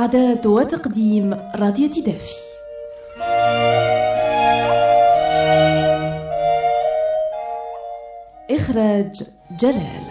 إعداد وتقديم راديو تدافي. إخراج جلال.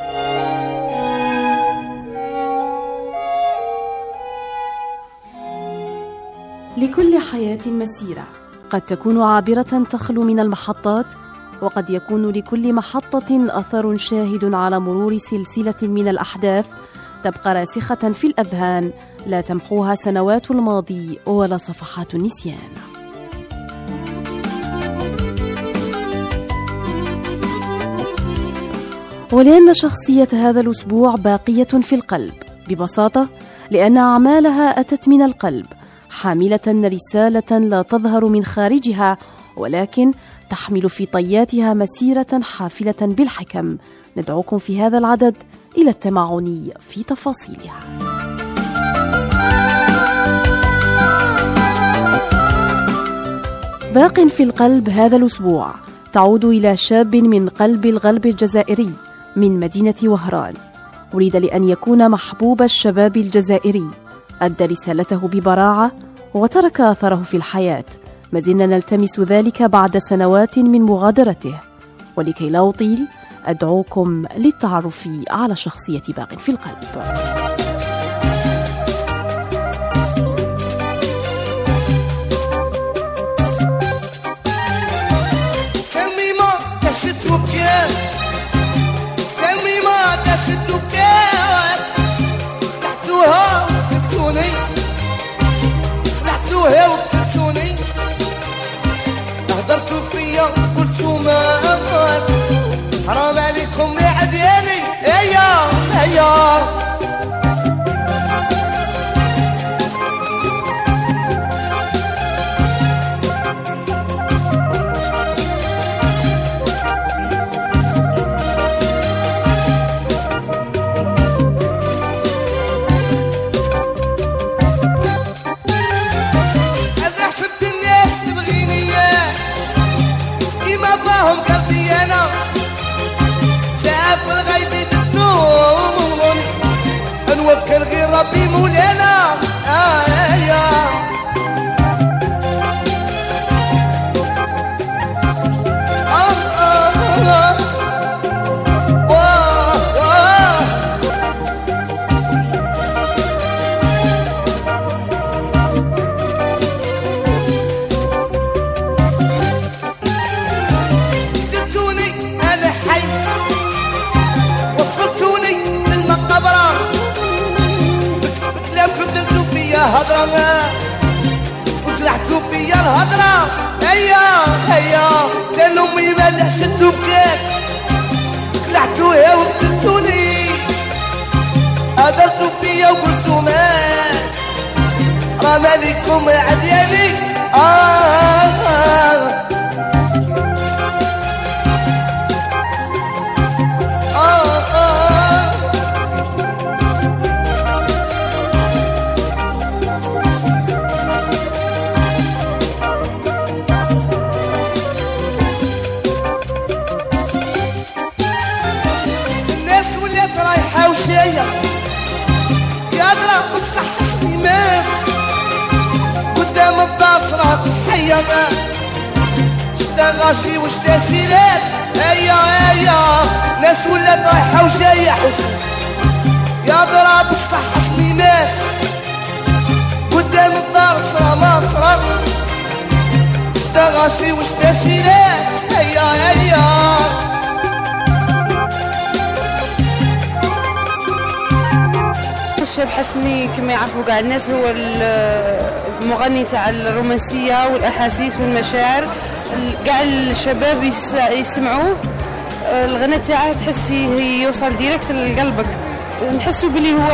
لكل حياة مسيرة، قد تكون عابرة تخلو من المحطات، وقد يكون لكل محطة أثر شاهد على مرور سلسلة من الأحداث تبقى راسخة في الأذهان لا تمحوها سنوات الماضي ولا صفحات النسيان. ولأن شخصية هذا الأسبوع باقية في القلب، ببساطة لأن أعمالها أتت من القلب، حاملة رسالة لا تظهر من خارجها، ولكن تحمل في طياتها مسيرة حافلة بالحكم. ندعوكم في هذا العدد إلى التمعن في تفاصيلها. باق في القلب هذا الأسبوع تعود إلى شاب من قلب الغرب الجزائري من مدينة وهران، ولد لأن يكون محبوب الشباب الجزائري، أدى رسالته ببراعة وترك أثره في الحياة. ما زلنا نلتمس ذلك بعد سنوات من مغادرته، ولكي لا أطيل أدعوكم للتعرف على شخصية باق في القلب. هدرتوا فيا قلتوا ما حرام عليكم يا عدياني. هيا هيا نوكل غير ربي مولانا. قتلتوني انا حي، وصلتوني للمقبره، قتلتوا فيا هضرة وجرحتوا فيا الهضرة. هيا هيا قال امي ما شدوا بكات، خلعتوها وقتلتوني، هدرتوا فيا وقلتوا مات، راه مالكم يا عدياني. يا درا بصح سنيمات قدام الضافرة حيا ما شتا غاشي وشتا شيلات. هيا هيا ناس ولات رايحة وجاية حسن، يا درا بصح سنيمات قدام الضافرة مصرة شتا غاشي وشتا شيلات. هيا هيا الشاب حسني كما يعرفوا كاع الناس هو المغني تاع الرومانسيه والاحاسيس والمشاعر. كاع الشباب يسمعوه الغناء تاعه تحسي يوصل ديريكت لقلبك، نحسوا بلي هو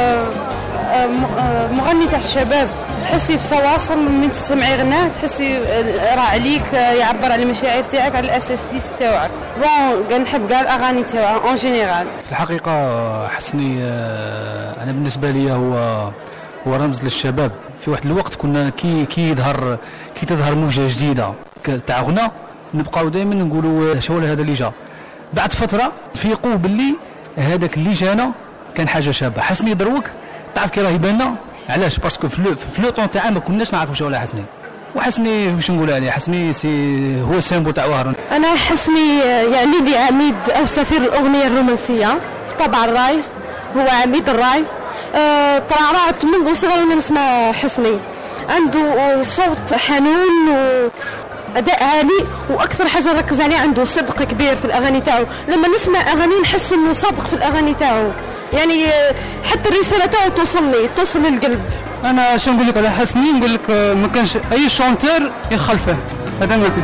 مغني تاع الشباب، تحسي في تواصل من تسمعي غناه، تحسي راه عليك، يعبر على المشاعر تاعك، على الاساسيس تاعك. بون كنحب كاع الاغاني تاعو اون جينيرال. في الحقيقه حسني انا بالنسبه لي هو رمز للشباب. في واحد الوقت كنا كي تظهر موجه جديده تاع غنى، نبقاو دائما نقولوا شو هذا اللي جا. بعد فتره فيقوا باللي هذاك اللي جانا كان حاجه شابه. حسني دروك تعرف كي راه يبان علاش؟ باسكو في لو طون تاعنا ما كناش نعرفوا شغل حسني، وحسني واش نقول عليه، حسني هو السامبو تاع وهران. انا حسني يعني لي عميد او سفير الاغنيه الرومانسيه في طبع الراي، هو عميد الراي. ترعرعت منذ صغري نسمع حسني، عنده صوت حنون واداء عالي، واكثر حاجه ركز عليه عنده صدق كبير في الاغاني تاعو. لما نسمع اغاني نحس انه صادق في الاغاني تاعو، يعني حتى الرساله تاعو توصل للقلب. انا شنو نقول لك على حسني؟ نقول لك ما كانش اي شونتور يخلفه، هذا نقول.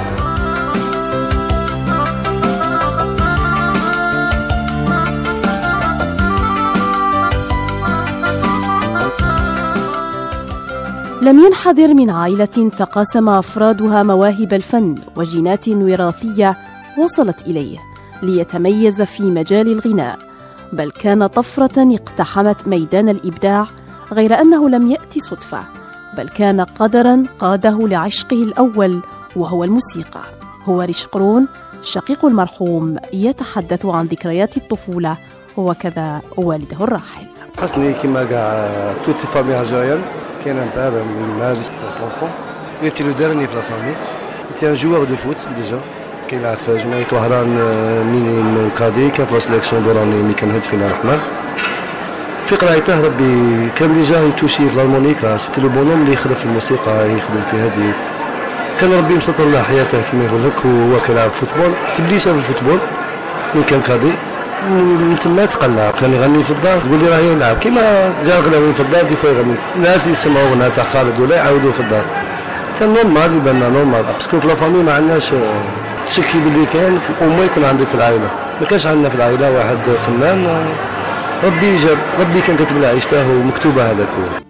لم ينحدر من عائلة تقاسم أفرادها مواهب الفن وجينات وراثية وصلت إليه ليتميز في مجال الغناء، بل كان طفرة اقتحمت ميدان الإبداع، غير أنه لم يأتي صدفة، بل كان قدراً قاده لعشقه الأول وهو الموسيقى. هو رشقرون شقيق المرحوم يتحدث عن ذكريات الطفولة وكذا والده الراحل. حسني كما كاع توتي فامي الجزائر كان un père musulman avec cet enfant. Il était le dernier de la famille. Il était un joueur de foot déjà. كيلعب في جمعية وهران من كادي، كان في السليكسيون دوراني اللي كان هاد فينا الرحمن. في قرايته ربي كان ديجا يتوشي في الهارمونيكا، سيتي لو بونوم اللي يخدم في الموسيقى، يخدم في هذه. كان ربي مسطر له حياته كما يقول لك، وهو كيلعب فوتبول، تبليسه في الفوتبول من كان كادي. من تما تقلع، كان يغني في الدار، تقول لي راه يلعب كيما كاع غناويين في الدار كيف يغني، الناس يسمعوا غناء تاع خالد ولا يعاودوه في الدار. كان نورمال، يبان لنا نورمال، باسكو في لافامي ما عندناش تشكي باللي كان وما يكون عندك في العائله، ما كانش عندنا في العائله واحد فنان. ربي جاب، ربي كان كاتب له عيشته ومكتوبه هذاك هو.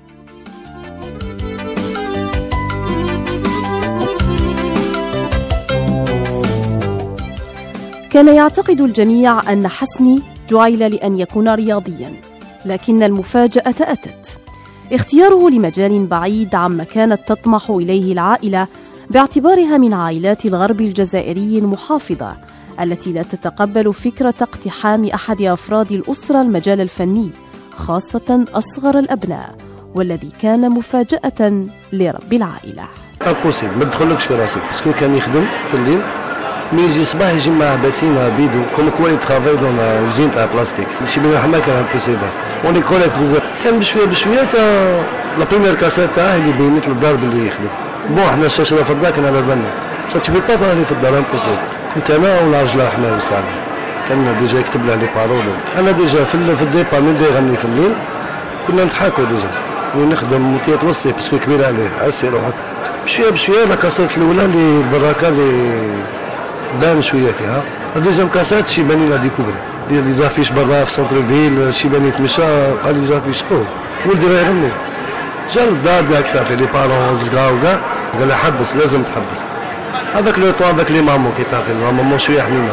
كان يعتقد الجميع أن حسني جعل لأن يكون رياضياً، لكن المفاجأة أتت. اختياره لمجال بعيد عما كانت تطمح إليه العائلة، باعتبارها من عائلات الغرب الجزائري المحافظة التي لا تتقبل فكرة اقتحام أحد أفراد الأسرة المجال الفني، خاصة أصغر الأبناء، والذي كان مفاجأة لرب العائلة. امبوسيبل، ما تدخلكش في راسك، باسكو كان يخدم في الليل، مي يجي الصباح يجي معاه باسينه بيدو كوم كوا يترافاي دون الجين تاع بلاستيك، شي بين حما كان امبوسيبل. اوني كوليكت بزاف، كان بشويه تا لا بريمير كاسيت تاعه اللي بينت للدار باللي يخدم. بون حنا الشاشه في الدار كان على بالنا، بصح تبي با تراني في الدار امبوسيبل. كنت انا ولا رجل رحمه وسام، كان ديجا يكتب له لي بارول. انا ديجا في الديبار من بدا يغني في الليل كنا نضحكوا ديجا ونخدم وتيتوصي باسكو كبير عليه، عسي روحك. بشويه لا كاسيت الاولى اللي البراكه اللي بان شويه فيها، ديجا كاسات شي باني لا ديكوفري ديال لي زافيش برا في سونتر فيل، شي باني يتمشى قال لي زافيش قول ولدي راه يغني. جا للدار داك صافي لي بارون صغار وكاع، قال لها حبس، لازم تحبس. هذاك لو طون هذاك لي مامون كي تعرفي مامون شويه حنينه،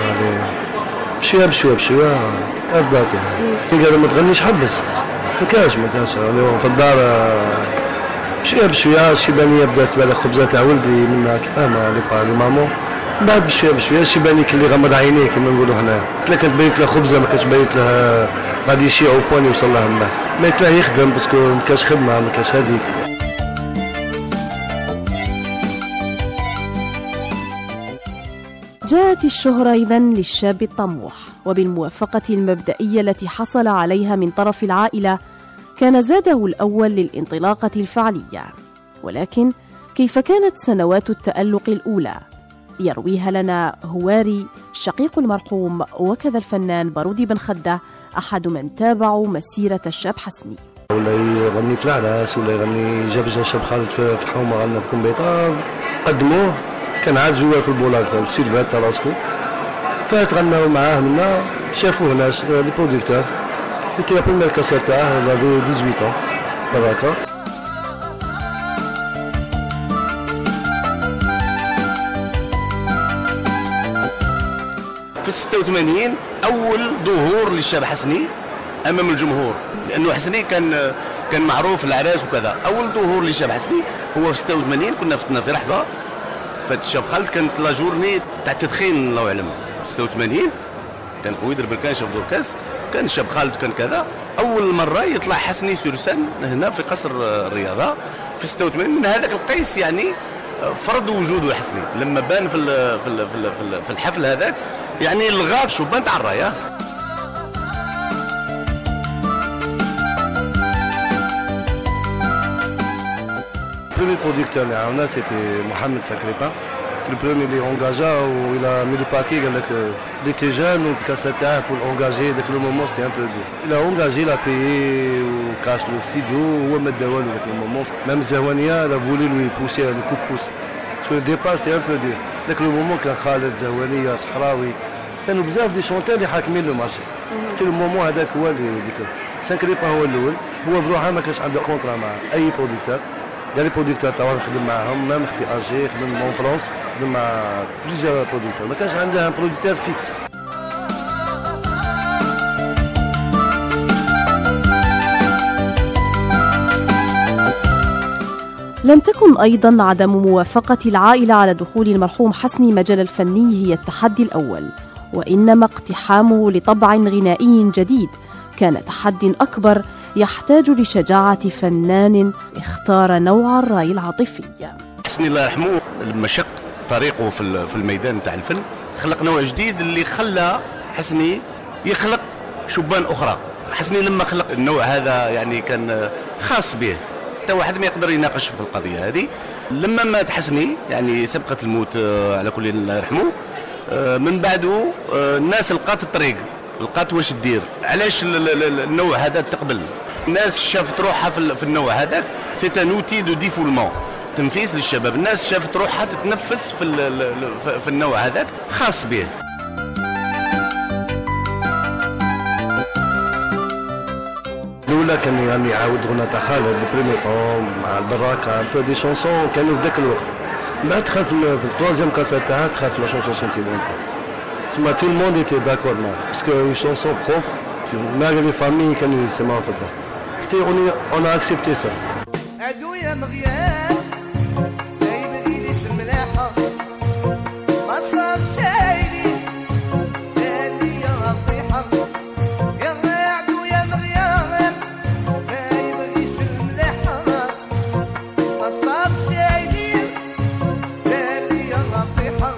بشويه رداتي كي قال ما تغنيش حبس، ما كانش في الدار. بشويه شي بانيه بدات بالك خبزه تاع ولدي منها كيفاهمه لي مامون، بعد بشويه شي باني كلي غمض عينيه كما نقولوا هنا، كانت باينت له خبزه، ما كانش باينت له غادي يشيع وبوان يوصل لها ما باينت له يخدم، باسكو ما كانش خدمه، ما كانش هذيك. جاءت الشهرة إذن للشاب الطموح، وبالموافقة المبدئية التي حصل عليها من طرف العائلة كان زاده الأول للانطلاقة الفعلية. ولكن كيف كانت سنوات التألق الأولى؟ يرويها لنا هواري شقيق المرحوم وكذا الفنان بارودي بن خدة، أحد من تابعوا مسيرة الشاب حسني. ولا يغني في العراس، ولا يغني جاب الشاب خالد في حومه، غنى في كومبيطار، قدموه، كان عاد جوار في البولار في السيرفات تاع راسكو، فتغناو معاه منا، شافوه ناس لي بروديكتور، كي لا بروميير كاسيت تاعه لافي 18 بركه. في 86 أول ظهور للشاب حسني أمام الجمهور، لأنه حسني كان معروف العراس وكذا. أول ظهور للشاب حسني هو في 86، كنا في رحبة، فالشاب خالد كانت لا جورني تاع التدخين الله يعلم. 86 كان قويدر بالكان شاف دور كاس، كان شاب خالد كان كذا. اول مره يطلع حسني سورسان هنا في قصر الرياضه في 86. من هذاك القيس يعني فرض وجوده حسني لما بان في الحفل هذاك، يعني الغى شبان تاع الرايه. Le premier producteur c'était Mohamed Sakrépin. C'est le premier qui engagea où il a mis le paquet avec il était jeune ou pour l'engager. Dès le moment c'était un peu dur. Il a engagé, il a payé au cash le studio ou à mettre dehors avec le moment. Même Zawania il a voulu lui pousser un coup de pouce. Parce que le départ c'est un peu dur. Dès le moment que Khaled Zawania, Sahraoui, كانوا بزاف دي شونتور اللي حاكمين لو مارشي. سي لو مومون هذاك هو اللي سانكريبا هو الاول. هو بروحه ما كانش عنده كونترا مع اي برودكتور. قال لي برودكتور تاعو نخدم معاهم، ميم في الجي خدم مون فرنسا، خدم مع بليزيور برودكتور، ما كانش عنده ان برودكتور فيكس. لم تكن أيضا عدم موافقة العائلة على دخول المرحوم حسني مجال الفني هي التحدي الأول، وإنما اقتحامه لطبع غنائي جديد كان تحدي أكبر يحتاج لشجاعة فنان اختار نوع الراي العاطفي. حسني الله يرحمه لما شق طريقه في الميدان تاع الفن خلق نوع جديد اللي خلى حسني يخلق شبان أخرى. حسني لما خلق النوع هذا يعني كان خاص به، حتى واحد ما يقدر يناقش في القضية هذه. لما مات حسني يعني سبقت الموت على كل الله يرحمه، من بعده الناس لقات الطريق، لقات واش دير، علاش النوع هذا تقبل. الناس شافت روحها في النوع هذاك، سي ان اوتي دو ديفولمون، تنفيس للشباب. الناس شافت روحها تتنفس في النوع هذاك خاص به. الاولى كان يعني يعاود غنى تاع خالد البريمي طون مع البراكه ان بو دي شونسون كانوا في ذاك الوقت. بعد دخل في التروازيام كاسيت تاعها دخل في لا شونسون سونتيمونتال. تما تو الموند ايتي داكور معاه باسكو اون شونسون بروبر مالغري لي فامي كانوا يسمعوا في الدار. سيتي اون ا اكسبتي سا. عدو يا مغياب دايما ايدي في الملاحه ما صار شايلي بالي يا غطيحه يا عدو يا مغياب دايما ايدي في الملاحه ما صار شايلي بالي يا غطيحه.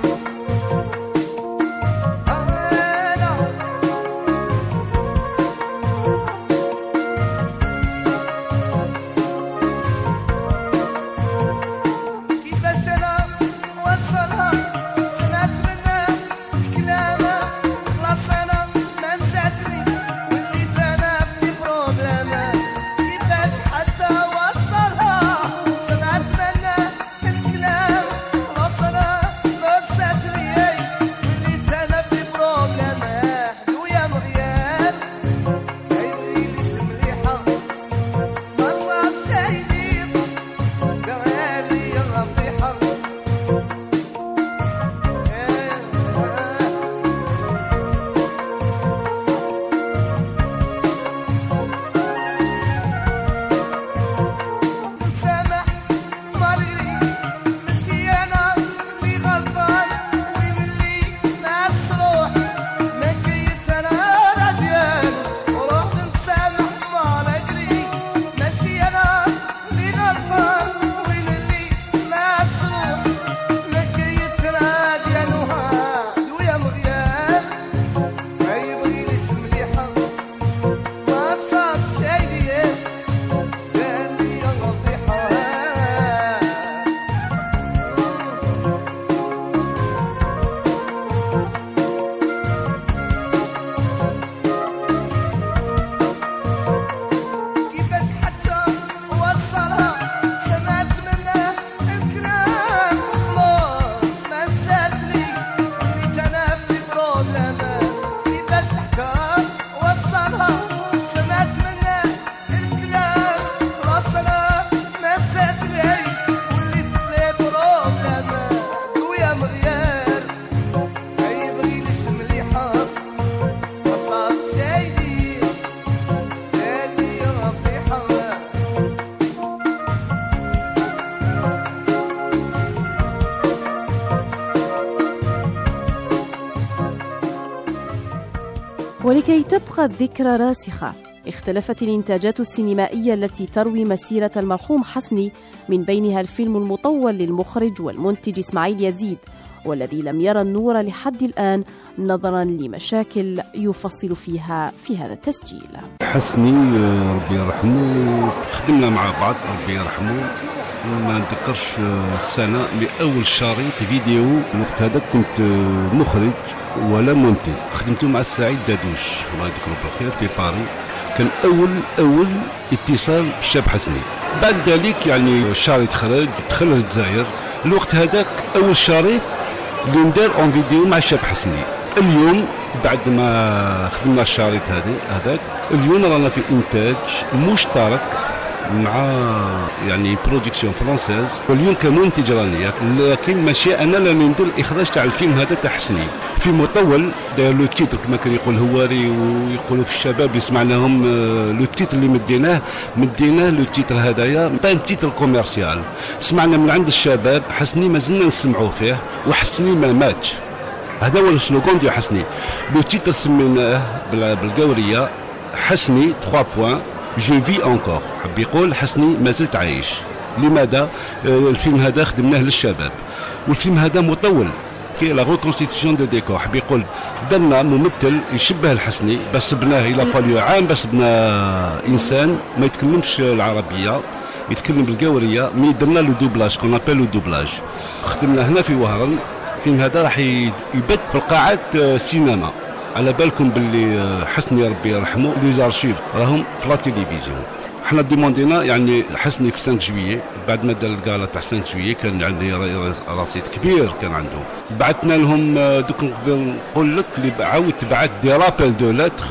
ولكي تبقى الذكرى راسخة اختلفت الإنتاجات السينمائية التي تروي مسيرة المرحوم حسني، من بينها الفيلم المطول للمخرج والمنتج إسماعيل يزيد، والذي لم يرى النور لحد الآن نظرا لمشاكل يفصل فيها في هذا التسجيل. حسني ربي يرحمه خدمنا مع بعض ربي يرحمه، ما نتذكرش السنة لأول شريط فيديو. الوقت هذا كنت مخرج ولا منتج، خدمته مع السعيد دادوش الله يذكره بالخير في باريس. كان أول اتصال بالشاب حسني. بعد ذلك يعني الشريط خرج دخل للجزائر. الوقت هذاك أول شريط اللي ندار اون فيديو مع الشاب حسني. اليوم بعد ما خدمنا الشريط هذاك اليوم رانا في إنتاج مشترك مع يعني برودكسيون فرنسيز، واليوم كمنتج راني، لكن ماشي انا اللي ندير الاخراج تاع الفيلم هذا تاع حسني. فيلم مطول داير لو تيتر كما كان يقول هواري ويقولوا في الشباب يسمعناهم. لو تيتر اللي مديناه لو تيتر هذايا بان تيتر كوميرسيال. سمعنا من عند الشباب حسني مازلنا نسمعوا فيه، وحسني ما ماتش. هذا هو السلوغون ديال حسني. لو تيتر سميناه بالقوريه حسني 3 بوان جو في انكور، حب يقول حسني ما زلت عايش. لماذا؟ الفيلم هذا خدمناه للشباب، والفيلم هذا مطول كي لا ريكونستيتيسيون دو ديكور. حب يقول درنا ممثل يشبه الحسني، بس بناه الى فاليو عام، بس بنا انسان ما يتكلمش العربيه، يتكلم بالقوريه، مي درنا لو دوبلاج كون ابل لو دوبلاج. خدمنا هنا في وهران. الفيلم هذا راح يبث في القاعات سينما. على بالكم باللي حسني ربي يرحمه لي زارشيف راهم في لا تيليفزيون. حنا ديموندينا يعني حسني في 5 جويي بعد ما دار الكالا تاع 5 جويي كان عندي رصيد كبير كان عنده. بعثنا لهم دوك نقول لك اللي عاود تبعت دي رابيل دو لتر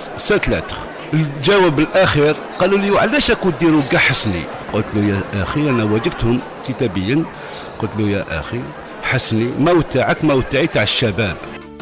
7 لتر. الجواب الاخير قالوا لي علاش راكم ديروا كاع حسني؟ قلت له يا اخي انا واجبتهم كتابيا، قلت له يا اخي حسني موت تاعك موت تاعي تاع الشباب.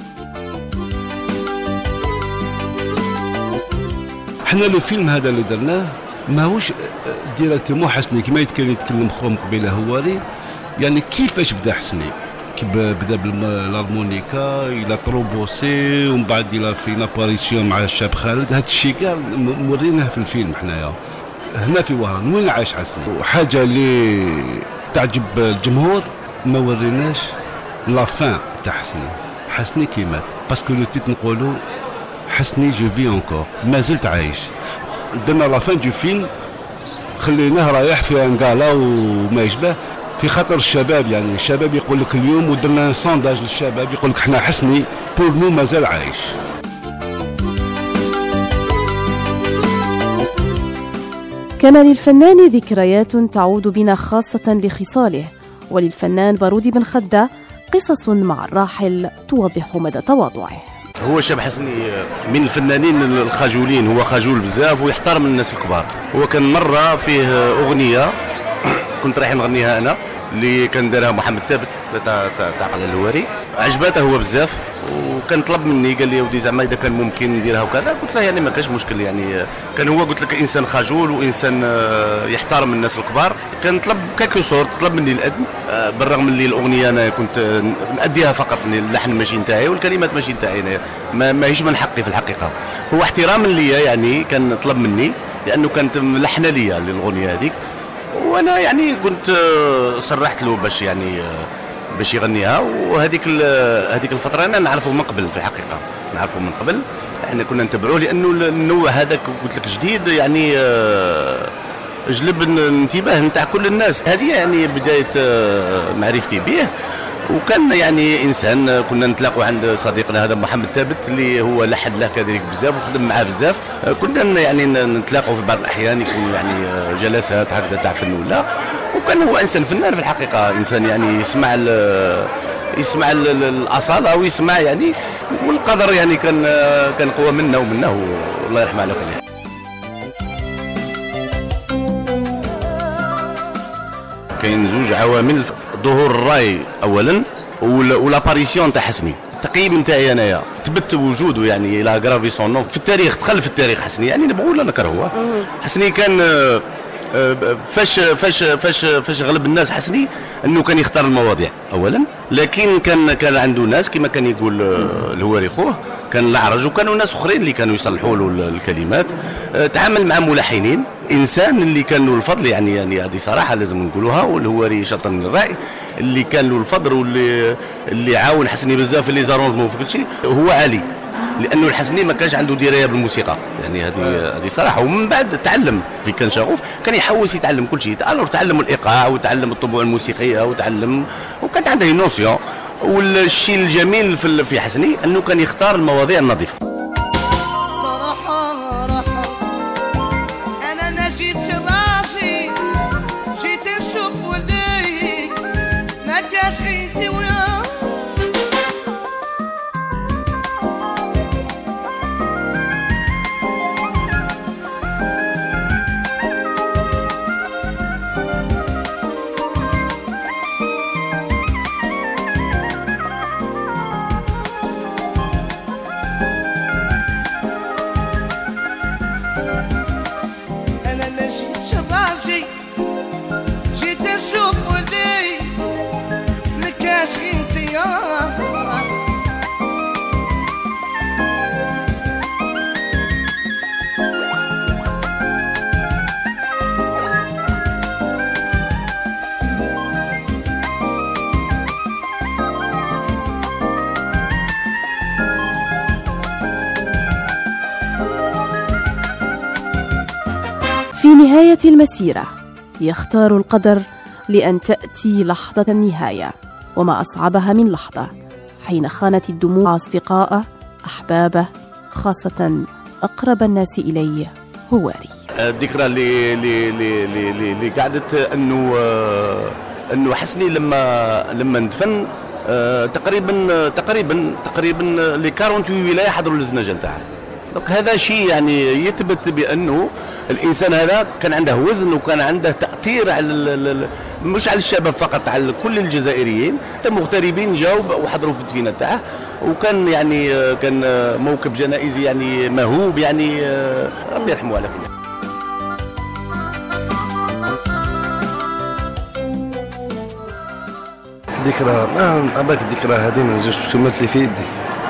حنا الفيلم هذا اللي درناه ماهوش ديريكتومون حسني كما يتكلم خوم قبيله هواري. يعني كيفاش بدا حسني؟ كيف بدا بالهارمونيكا الى تروبوسي، ومن بعد الى في لاباريسيون مع الشاب خالد. هذا الشيء كاع موريناه في الفيلم حنايا هنا في وهران. وين عايش حسني؟ وحاجه اللي تعجب الجمهور ما وريناش لا فان تاع حسني كي مات، باسكو لو تيت نقولوا حسني جو في انكور، ما زلت عايش. درنا لا فان دو فيلم خليناه رايح في انقالا وما يشبه، في خاطر الشباب. يعني الشباب يقول لك اليوم، ودرنا سونداج للشباب يقول لك احنا حسني بور نو مازال عايش. كان للفنان ذكريات تعود بنا خاصة لخصاله، وللفنان بارودي بن خدة قصص مع الراحل توضح مدى تواضعه. هو شاب حسني من الفنانين الخجولين، هو خجول بزاف ويحترم الناس الكبار. هو كان مرة فيه أغنية كنت رايح نغنيها أنا اللي كان دارها محمد ثابت تاع قلال الهواري، عجباته هو بزاف، وكان طلب مني قال لي ودي زعما اذا كان ممكن نديرها وكذا. قلت له يعني ما كاش مشكل. يعني كان هو قلت لك انسان خجول وانسان يحترم الناس الكبار. كان طلب كاكو صورت، طلب مني الأدم، بالرغم اللي الاغنيه انا كنت ناديها فقط، اللحن ماشي نتاعي والكلمات ماشي نتاعي، ماهيش من حقي في الحقيقه. هو احتراما ليا يعني كان طلب مني، لانه كانت ملحنه ليا للاغنيه هذيك، وانا يعني كنت صرحت له باش يغنيها. وهذيك الفتره انا نعرفه من قبل، في الحقيقه نعرفه من قبل، احنا كنا نتبعوه لانه النوع هذاك قلت لك جديد، يعني جلب الانتباه نتاع كل الناس. هذه يعني بدايه معرفتي به. وكان يعني انسان كنا نتلاقوا عند صديقنا هذا محمد ثابت اللي هو لحن له كذلك بزاف وخدم معاه بزاف. كنا يعني نتلاقوا في بعض الاحيان، يكون يعني جلسات هكذا تاع فن ولا. وكان هو انسان فنان في الحقيقه، انسان يعني يسمع الاصاله ويسمع يعني، والقدر يعني كان قوه منا ومنه، والله يرحمه على كل حال. كاين زوج عوامل: ظهور الراي اولا ولاباريسيون تاع حسني. التقييم نتاعي انايا ثبت وجوده، يعني لا غرافي سون نو في التاريخ، دخل في التاريخ حسني، يعني نبغوا ولا نكرهوه. حسني كان فاش غلب الناس حسني انه كان يختار المواضيع اولا، لكن كان عنده ناس كما كان يقول الهواري خوه، كان الأعرج وكانوا ناس اخرين اللي كانوا يصلحوا له الكلمات. تعامل مع ملحنين، انسان اللي كان له الفضل، يعني هذه صراحه لازم نقولوها، والهواري شطر من الراي اللي كان له الفضل واللي عاون حسني بزاف اللي زارونزمون وفي كل شيء هو علي، لانه الحسني ما كانش عنده درايه بالموسيقى، يعني هذه صراحه. ومن بعد تعلم في كان شغوف، كان يحوس يتعلم كل شيء، تعلم الايقاع وتعلم الطبوع الموسيقيه وكانت عنده نوسيون. والشيء الجميل في حسني انه كان يختار المواضيع النظيفه. صراحه انا ما جيتش راسي، جيت نشوف ولدي ما كاش عينتي وياه. في نهاية المسيرة يختار القدر لأن تأتي لحظة النهاية، وما أصعبها من لحظة حين خانت الدموع أصدقاءه أحبابه، خاصة أقرب الناس إليه هواري. الذكرى اللي قعدت انه حسني لما ندفن تقريبا لي 48 ولايه حضروا الزناجه نتاعها. دونك هذا شيء يعني يثبت بانه الانسان هذا كان عنده وزن وكان عنده تاثير على مش على الشباب فقط، على كل الجزائريين، حتى مغتربين جاوا وحضروا في الدفينه تاعه، وكان يعني كان موكب جنائزي يعني مهوب، يعني ربي يرحمه على كل. ذكرى عباك الذكرى هذه ما نجوش تكملت لي في يدي.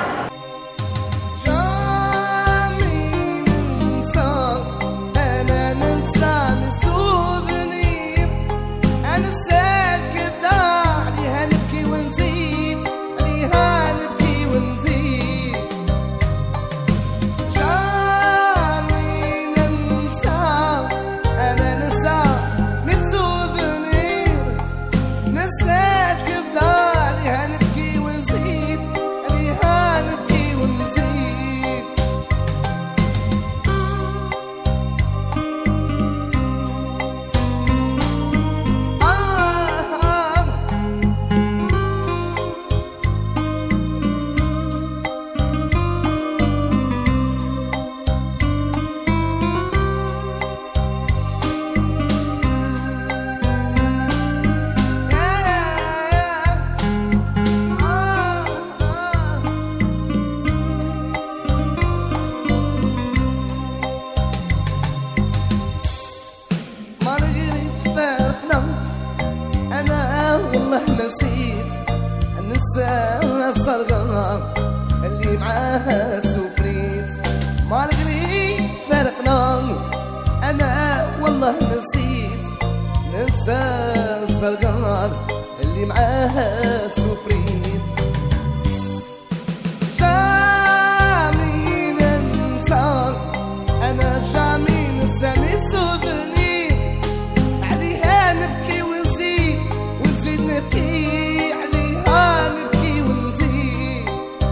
الصرقة اللي معاها سفريت، ما نقدر فرقنا أنا والله نسيت، ننسى الصرقة اللي معاها سفريت. جامي ننسى أنا جامي ننسى سوفني عليها نبكي ونزيد نبكي عليها نبكي ونزيد.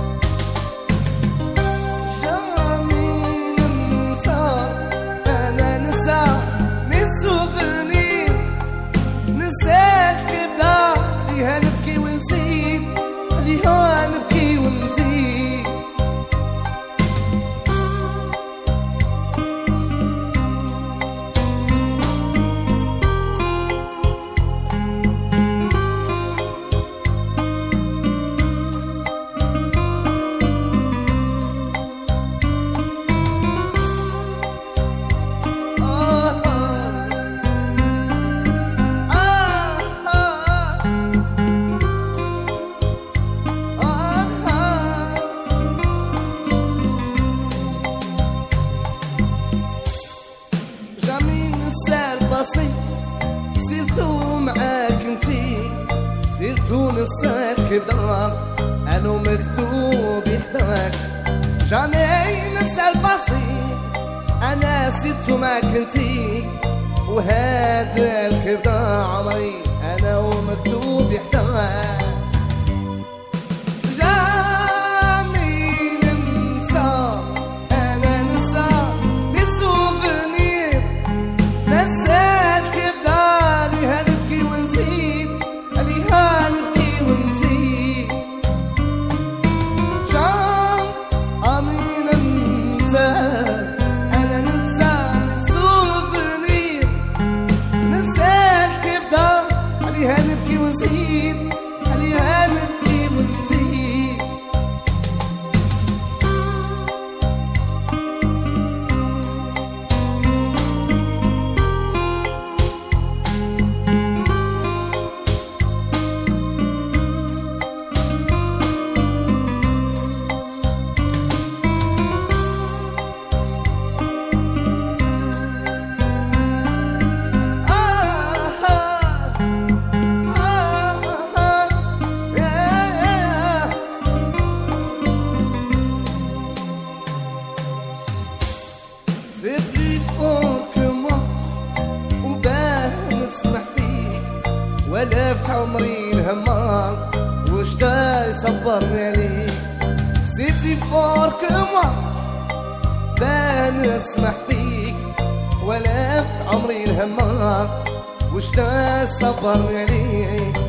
جامي ننسى أنا ننسى سوفني ننسى الكبدة عليها نبكي ونزيد. جاني نسى البسيط انا سبت ما كنتي وهذا الكبد عمري انا ومكتوب يحتوى ولفت عمري الهمان وش دا يصبرني عليك سيدي فورك ما بان اسمح فيك ولفت عمري الهمان وش دا يصبرني عليك